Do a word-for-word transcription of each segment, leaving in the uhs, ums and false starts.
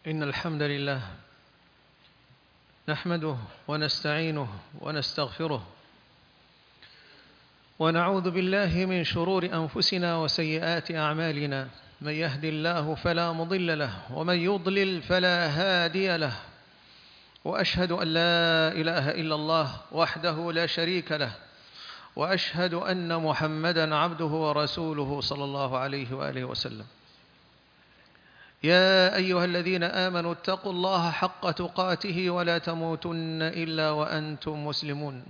إن الحمد لله نحمده ونستعينه ونستغفره ونعوذ بالله من شرور أنفسنا وسيئات أعمالنا. من يهد الله فلا مضل له ومن يضلل فلا هادي له، وأشهد أن لا إله إلا الله وحده لا شريك له، وأشهد أن محمدًا عبده ورسوله صلى الله عليه وآله وسلم. يا أيها الذين آمنوا اتقوا الله حق تقاته ولا تموتن إلا وأنتم مسلمون.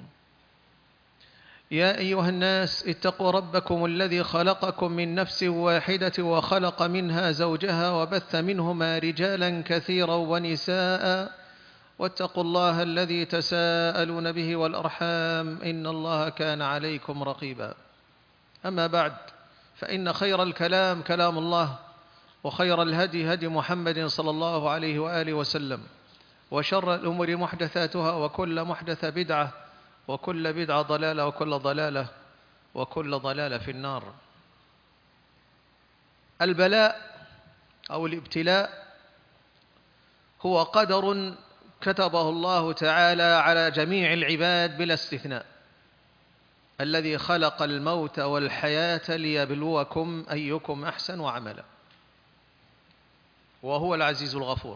يا أيها الناس اتقوا ربكم الذي خلقكم من نفس واحدة وخلق منها زوجها وبث منهما رجالا كثيرا ونساء، واتقوا الله الذي تساءلون به والأرحام إن الله كان عليكم رقيبا. أما بعد، فإن خير الكلام كلام الله، وخير الهدي هدي محمد صلى الله عليه وآله وسلم، وشر الأمور محدثاتها، وكل محدثة بدعة، وكل بدعة ضلالة، وكل ضلالة وكل ضلالة في النار. البلاء أو الابتلاء هو قدر كتبه الله تعالى على جميع العباد بلا استثناء، الذي خلق الموت والحياة ليبلوكم أيكم أحسن عملا، وهو العزيز الغفور.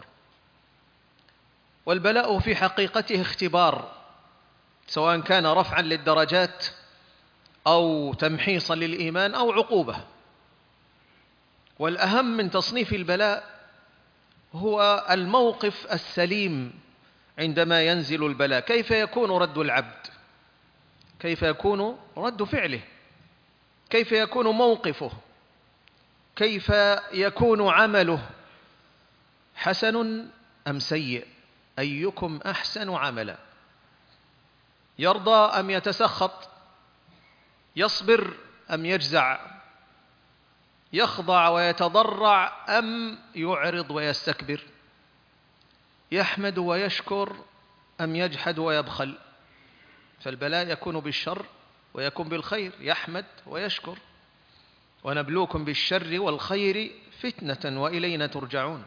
والبلاء في حقيقته اختبار، سواء كان رفعا للدرجات أو تمحيصا للإيمان أو عقوبة. والأهم من تصنيف البلاء هو الموقف السليم عندما ينزل البلاء. كيف يكون رد العبد؟ كيف يكون رد فعله؟ كيف يكون موقفه؟ كيف يكون عمله؟ حسن أم سيء؟ أيكم أحسن عملا؟ يرضى أم يتسخط؟ يصبر أم يجزع؟ يخضع ويتضرع أم يعرض ويستكبر؟ يحمد ويشكر أم يجحد ويبخل؟ فالبلاء يكون بالشر ويكون بالخير، يحمد ويشكر. ونبلوكم بالشر والخير فتنة وإلينا ترجعون.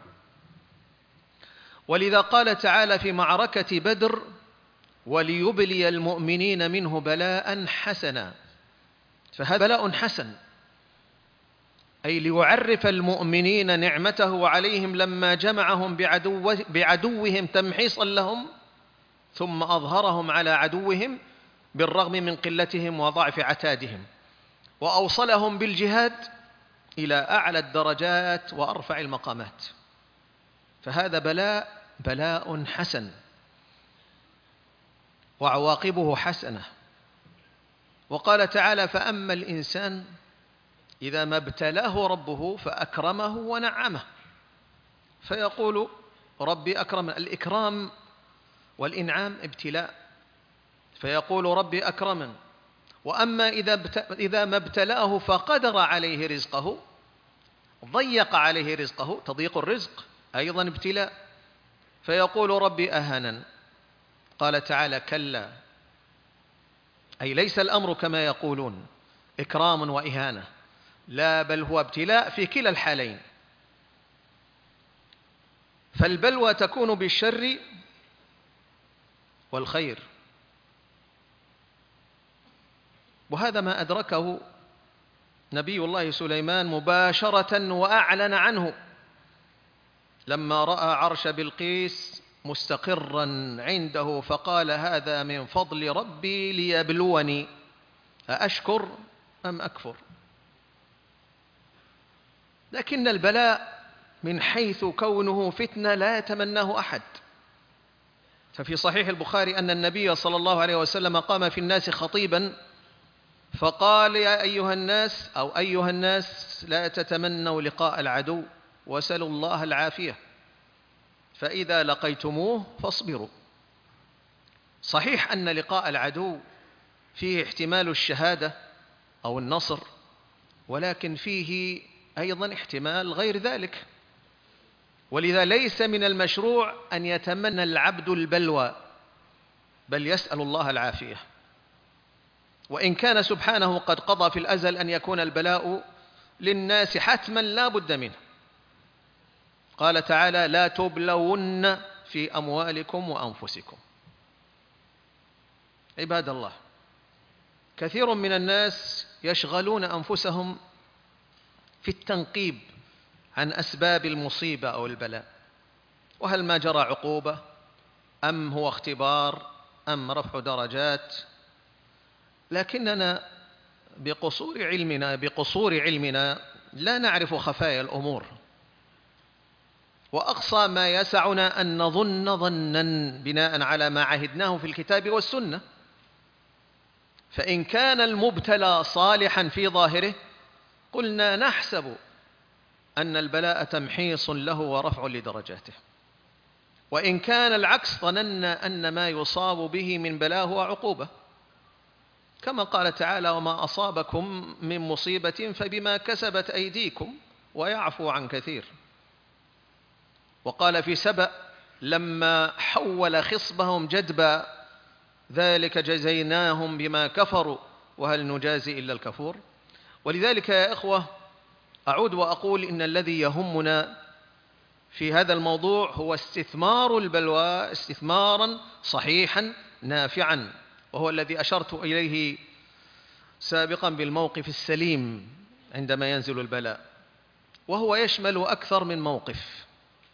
ولذا قال تعالى في معركة بدر: وليبلي المؤمنين منه بلاء حسنا. فهذا بلاء حسن، أي ليعرف المؤمنين نعمته عليهم لما جمعهم بعدو بعدوهم تمحيصا لهم، ثم أظهرهم على عدوهم بالرغم من قلتهم وضعف عتادهم، وأوصلهم بالجهاد إلى أعلى الدرجات وأرفع المقامات. فهذا بلاء بلاء حسن، وعواقبه حسنة. وقال تعالى: فأما الإنسان إذا ما ابتلاه ربه فأكرمه ونعمه فيقول ربي أكرمن. الإكرام والإنعام ابتلاء، فيقول ربي أكرمن. وأما إذا إذا ما ابتلاه فقدر عليه رزقه، ضيق عليه رزقه، تضييق الرزق أيضا ابتلاء، فيقول ربي أهانن. قال تعالى: كلا، أي ليس الأمر كما يقولون إكرام وإهانة، لا، بل هو ابتلاء في كلا الحالين. فالبلوى تكون بالشر والخير، وهذا ما أدركه نبي الله سليمان مباشرة وأعلن عنه لما رأى عرش بلقيس مستقرا عنده، فقال: هذا من فضل ربي ليبلوني أأشكر أم أكفر. لكن البلاء من حيث كونه فتنة لا يتمناه أحد. ففي صحيح البخاري أن النبي صلى الله عليه وسلم قام في الناس خطيبا فقال: يا أيها الناس أو أيها الناس لا تتمنوا لقاء العدو وسلوا الله العافية، فإذا لقيتموه فاصبروا. صحيح أن لقاء العدو فيه احتمال الشهادة أو النصر، ولكن فيه أيضا احتمال غير ذلك. ولذا ليس من المشروع أن يتمنى العبد البلوى، بل يسأل الله العافية. وإن كان سبحانه قد قضى في الأزل أن يكون البلاء للناس حتما لا بد منه، قال تعالى: لا تبلون في أموالكم وأنفسكم. عباد الله، كثير من الناس يشغلون أنفسهم في التنقيب عن أسباب المصيبة أو البلاء، وهل ما جرى عقوبة أم هو اختبار أم رفع درجات، لكننا بقصور علمنا بقصور علمنا لا نعرف خفايا الأمور، وأقصى ما يسعنا أن نظن ظنا بناء على ما عهدناه في الكتاب والسنة. فإن كان المبتلى صالحا في ظاهره قلنا نحسب أن البلاء تمحيص له ورفع لدرجاته، وإن كان العكس ظننا أن ما يصاب به من بلاء هو عقوبة، كما قال تعالى: وما أصابكم من مصيبة فبما كسبت أيديكم ويعفو عن كثير. وقال في سبأ لما حول خصبهم جدبا: ذلك جزيناهم بما كفروا وهل نجازي إلا الكفور. ولذلك يا إخوة، أعود وأقول إن الذي يهمنا في هذا الموضوع هو استثمار البلوى استثمارا صحيحا نافعا، وهو الذي أشرت إليه سابقا بالموقف السليم عندما ينزل البلاء، وهو يشمل أكثر من موقف.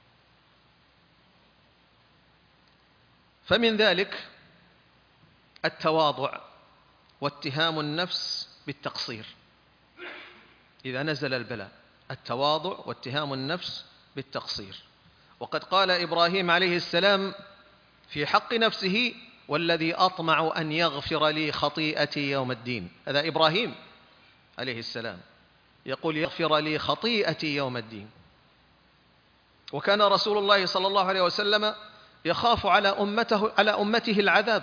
فمن ذلك التواضع واتهام النفس بالتقصير إذا نزل البلاء، التواضع واتهام النفس بالتقصير. وقد قال إبراهيم عليه السلام في حق نفسه: والذي أطمع أن يغفر لي خطيئتي يوم الدين. هذا إبراهيم عليه السلام يقول: يغفر لي خطيئتي يوم الدين. وكان رسول الله صلى الله عليه وسلم يخاف على أمته, على أمته العذاب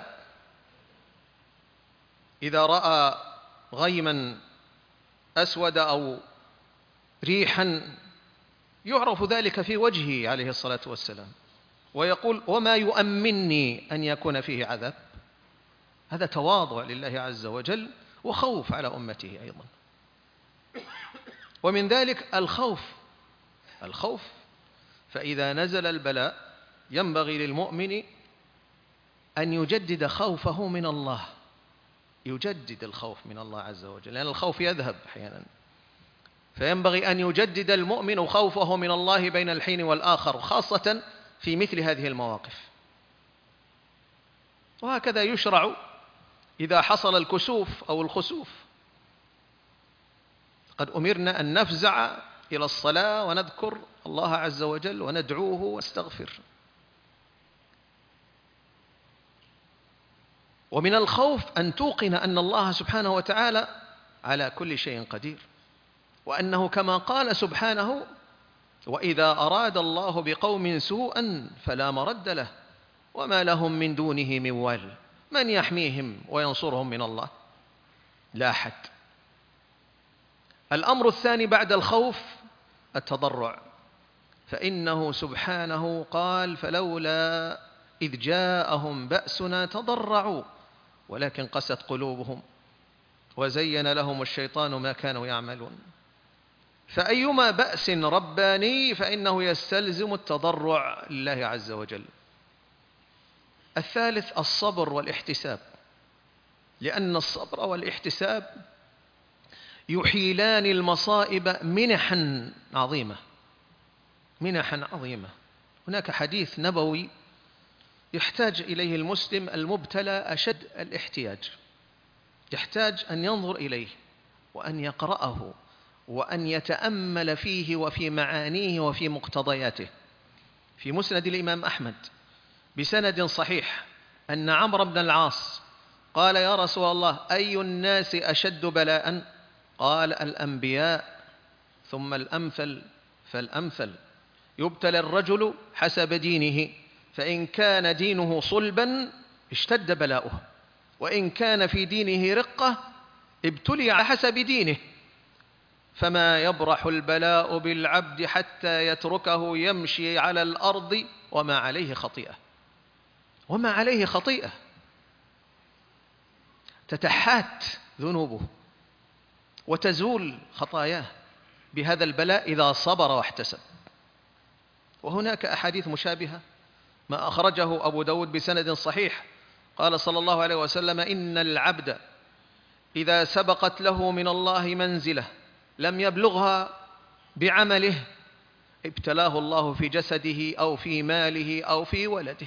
إذا رأى غيما أسود أو ريحا يعرف ذلك في وجهه عليه الصلاة والسلام، ويقول: وما يؤمنني أن يكون فيه عذاب. هذا تواضع لله عز وجل وخوف على أمته أيضا. ومن ذلك الخوف الخوف فإذا نزل البلاء ينبغي للمؤمن أن يجدد خوفه من الله، يجدد الخوف من الله عز وجل، لأن الخوف يذهب أحيانا، فينبغي أن يجدد المؤمن خوفه من الله بين الحين والآخر، خاصة في مثل هذه المواقف. وهكذا يشرع إذا حصل الكسوف أو الخسوف. قد أمرنا أن نفزع إلى الصلاة ونذكر الله عز وجل وندعوه ونستغفر. ومن الخوف أن توقن أن الله سبحانه وتعالى على كل شيء قدير، وأنه كما قال سبحانه: وإذا أراد الله بقوم سوءا فلا مرد له وما لهم من دونه من وال. من يحميهم وينصرهم من الله؟ لا أحد. الأمر الثاني بعد الخوف التضرع، فإنه سبحانه قال: فلولا إذ جاءهم بأسنا تضرعوا ولكن قست قلوبهم وزين لهم الشيطان ما كانوا يعملون. فأيما بأس رباني فإنه يستلزم التضرع لله عز وجل. الثالث الصبر والاحتساب، لأن الصبر والاحتساب يحيلان المصائب منحا عظيمة منحا عظيمة. هناك حديث نبوي يحتاج إليه المسلم المبتلى أشد الاحتياج، يحتاج أن ينظر إليه وأن يقرأه وأن يتأمل فيه وفي معانيه وفي مقتضياته. في مسند الإمام أحمد بسند صحيح أن عمرو بن العاص قال: يا رسول الله، أي الناس أشد بلاء؟ قال: الأنبياء ثم الأمثل فالأمثل، يبتلى الرجل حسب دينه، فإن كان دينه صلبا اشتد بلاؤه، وإن كان في دينه رقة ابتلي على حسب دينه، فما يبرح البلاء بالعبد حتى يتركه يمشي على الأرض وما عليه خطيئة. وما عليه خطيئة، تتحات ذنوبه وتزول خطاياه بهذا البلاء إذا صبر واحتسب. وهناك أحاديث مشابهة، ما أخرجه أبو داود بسند صحيح قال صلى الله عليه وسلم: إن العبد إذا سبقت له من الله منزلة لم يبلغها بعمله ابتلاه الله في جسده أو في ماله أو في ولده.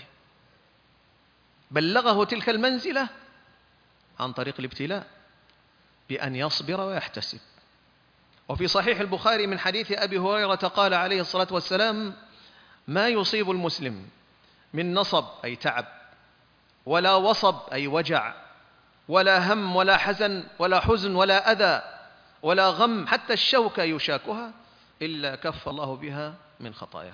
بلغه تلك المنزلة عن طريق الابتلاء بأن يصبر ويحتسب. وفي صحيح البخاري من حديث أبي هريرة قال عليه الصلاة والسلام: ما يصيب المسلم من نصب أي تعب، ولا وصب أي وجع، ولا هم ولا حزن ولا حزن ولا أذى ولا غم، حتى الشوكة يشاكها، إلا كف الله بها من خطاياه.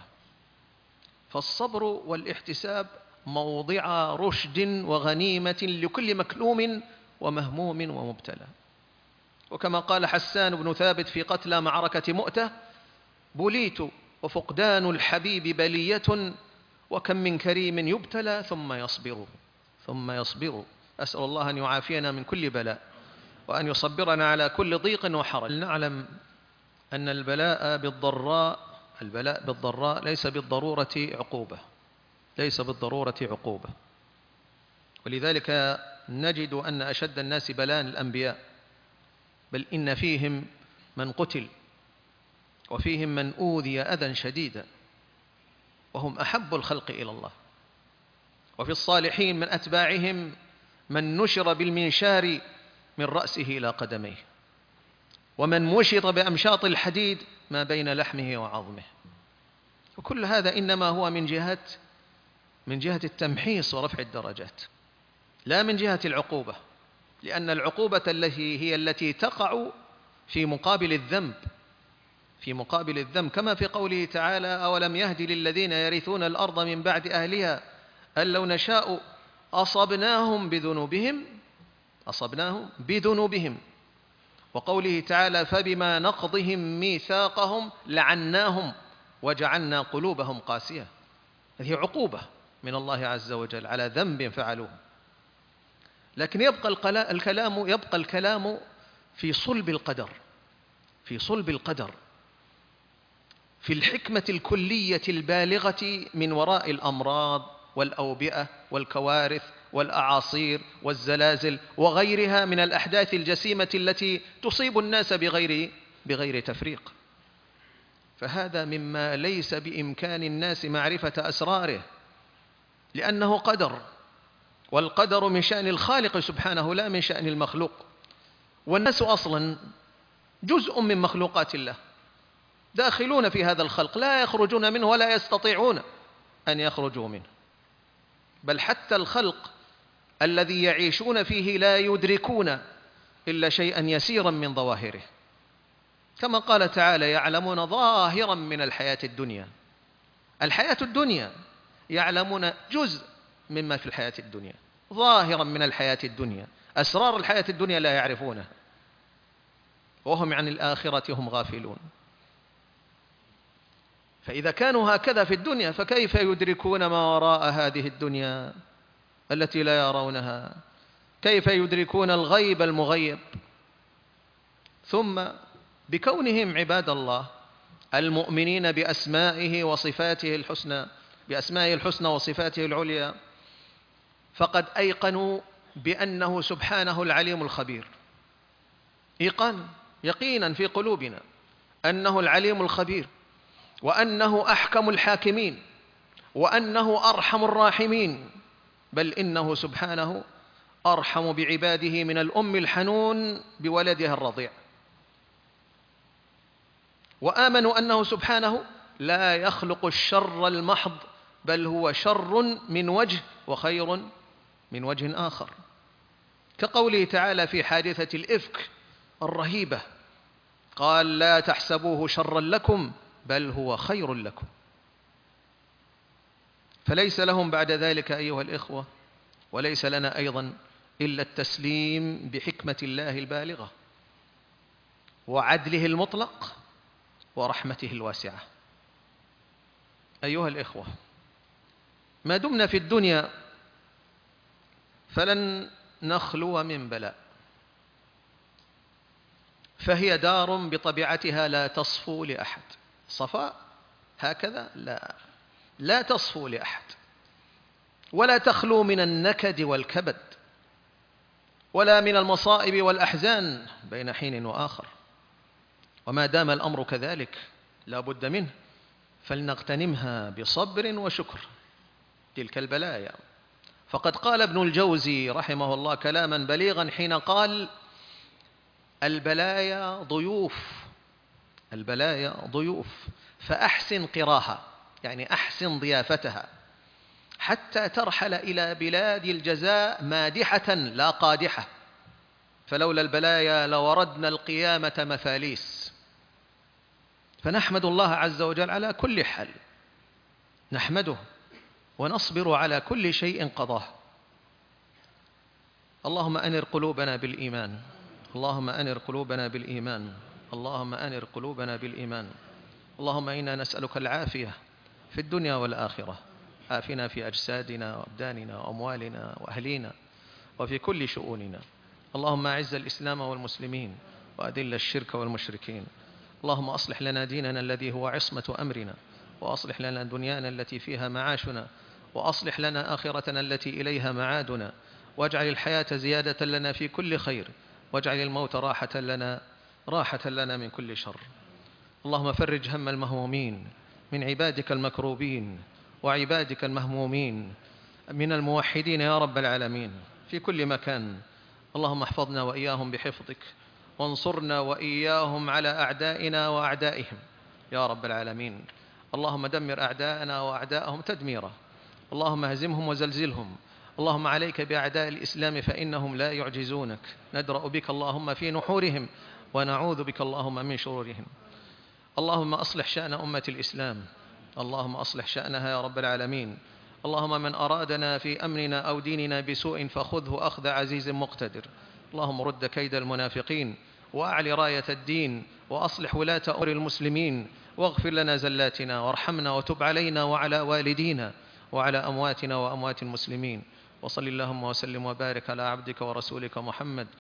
فالصبر والاحتساب موضع رشد وغنيمة لكل مكلوم ومهموم ومبتلى. وكما قال حسان بن ثابت في قتلى معركة مؤتة: بليت وفقدان الحبيب بلية، وكم من كريم يبتلى ثم يصبر ثم يصبر. أسأل الله أن يعافينا من كل بلاء وأن يصبرنا على كل ضيق وحرج. نعلم أن البلاء بالضراء البلاء بالضراء ليس بالضرورة عقوبة ليس بالضرورة عقوبة ولذلك نجد أن أشد الناس بلاء الأنبياء، بل إن فيهم من قتل وفيهم من أوذي أذى شديدا وهم أحب الخلق إلى الله. وفي الصالحين من أتباعهم من نشر بالمنشار من رأسه إلى قدميه، ومن مشط بأمشاط الحديد ما بين لحمه وعظمه. وكل هذا إنما هو من جهة من جهة التمحيص ورفع الدرجات، لا من جهة العقوبة، لأن العقوبة التي هي التي تقع في مقابل الذنب في مقابل الذنب كما في قوله تعالى: أولم يهد للذين يرثون الأرض من بعد أهلها أن لو نشاء أصبناهم بذنوبهم أصبناهم بذنوبهم وقوله تعالى: فبما نقضهم ميثاقهم لعناهم وجعلنا قلوبهم قاسية. هذه عقوبة من الله عز وجل على ذنب فعلوه. لكن يبقى الكلام يبقى الكلام في صلب القدر في صلب القدر في الحكمة الكلية البالغة من وراء الأمراض والأوبئة والكوارث والأعاصير والزلازل وغيرها من الأحداث الجسيمة التي تصيب الناس بغير بغير تفريق. فهذا مما ليس بإمكان الناس معرفة أسراره، لأنه قدر، والقدر من شأن الخالق سبحانه لا من شأن المخلوق. والناس أصلا جزء من مخلوقات الله، داخلون في هذا الخلق، لا يخرجون منه ولا يستطيعون أن يخرجوا منه. بل حتى الخلق الذي يعيشون فيه لا يدركون إلا شيئا يسيرا من ظواهره، كما قال تعالى: يعلمون ظاهرا من الحياة الدنيا. الحياة الدنيا يعلمون جزء مما في الحياة الدنيا، ظاهرا من الحياة الدنيا، أسرار الحياة الدنيا لا يعرفونها، وهم عن الآخرة هم غافلون. فإذا كانوا هكذا في الدنيا فكيف يدركون ما وراء هذه الدنيا التي لا يرونها؟ كيف يدركون الغيب المغيب؟ ثم بكونهم عباد الله المؤمنين بأسمائه وصفاته الحسنى بأسمائه الحسنى وصفاته العليا، فقد أيقنوا بأنه سبحانه العليم الخبير، إيقان يقينا في قلوبنا أنه العليم الخبير، وأنه أحكم الحاكمين، وأنه أرحم الراحمين، بل إنه سبحانه أرحم بعباده من الأم الحنون بولدها الرضيع. وآمنوا أنه سبحانه لا يخلق الشر المحض، بل هو شر من وجه وخير من وجه آخر، كقوله تعالى في حادثة الإفك الرهيبة: قال لا تحسبوه شرا لكم بل هو خير لكم. فليس لهم بعد ذلك أيها الإخوة، وليس لنا أيضا، إلا التسليم بحكمة الله البالغة وعدله المطلق ورحمته الواسعة. أيها الإخوة، ما دمنا في الدنيا فلن نخلو من بلاء، فهي دار بطبيعتها لا تصفو لأحد. صفاء هكذا لا، لا تصفو لأحد، ولا تخلو من النكد والكبد، ولا من المصائب والأحزان بين حين وآخر. وما دام الأمر كذلك لا بد منه، فلنغتنمها بصبر وشكر تلك البلايا. فقد قال ابن الجوزي رحمه الله كلاما بليغا حين قال: البلايا ضيوف، البلايا ضيوف فأحسن قراها، يعني أحسن ضيافتها، حتى ترحل إلى بلاد الجزاء مادحة لا قادحة، فلولا البلايا لوردنا القيامة مفاليس. فنحمد الله عز وجل على كل حال، نحمده ونصبر على كل شيء قضاه. اللهم أنر قلوبنا بالإيمان، اللهم أنر قلوبنا بالإيمان، اللهم أنر قلوبنا بالإيمان. اللهم إنا نسألك العافية في الدنيا والآخرة، عافنا في أجسادنا وأبداننا وأموالنا وأهلينا وفي كل شؤوننا. اللهم أعز الإسلام والمسلمين وأذل الشرك والمشركين. اللهم أصلح لنا ديننا الذي هو عصمة أمرنا، وأصلح لنا دنيانا التي فيها معاشنا، وأصلح لنا آخرتنا التي إليها معادنا، واجعل الحياة زيادة لنا في كل خير، واجعل الموت راحة لنا راحة لنا من كل شر. اللهم فرج هم المهمومين من عبادك المكروبين وعبادك المهمومين من الموحدين يا رب العالمين في كل مكان. اللهم احفظنا وإياهم بحفظك، وانصرنا وإياهم على أعدائنا وأعدائهم يا رب العالمين. اللهم دمر أعداءنا وأعداءهم تدميرا، اللهم هزمهم وزلزلهم. اللهم عليك بأعداء الإسلام فإنهم لا يعجزونك، ندرأ بك اللهم في نحورهم، ونعوذ بك اللهم من شرورهم. اللهم أصلح شأن أمة الإسلام، اللهم أصلح شأنها يا رب العالمين. اللهم من أرادنا في أمننا أو ديننا بسوء فخذه أخذ عزيز مقتدر. اللهم رد كيد المنافقين، وأعل راية الدين، وأصلح ولاة أمور المسلمين، واغفر لنا زلاتنا، وارحمنا وتب علينا وعلى والدينا وعلى أمواتنا وأموات المسلمين. وصل اللهم وسلم وبارك على عبدك ورسولك محمد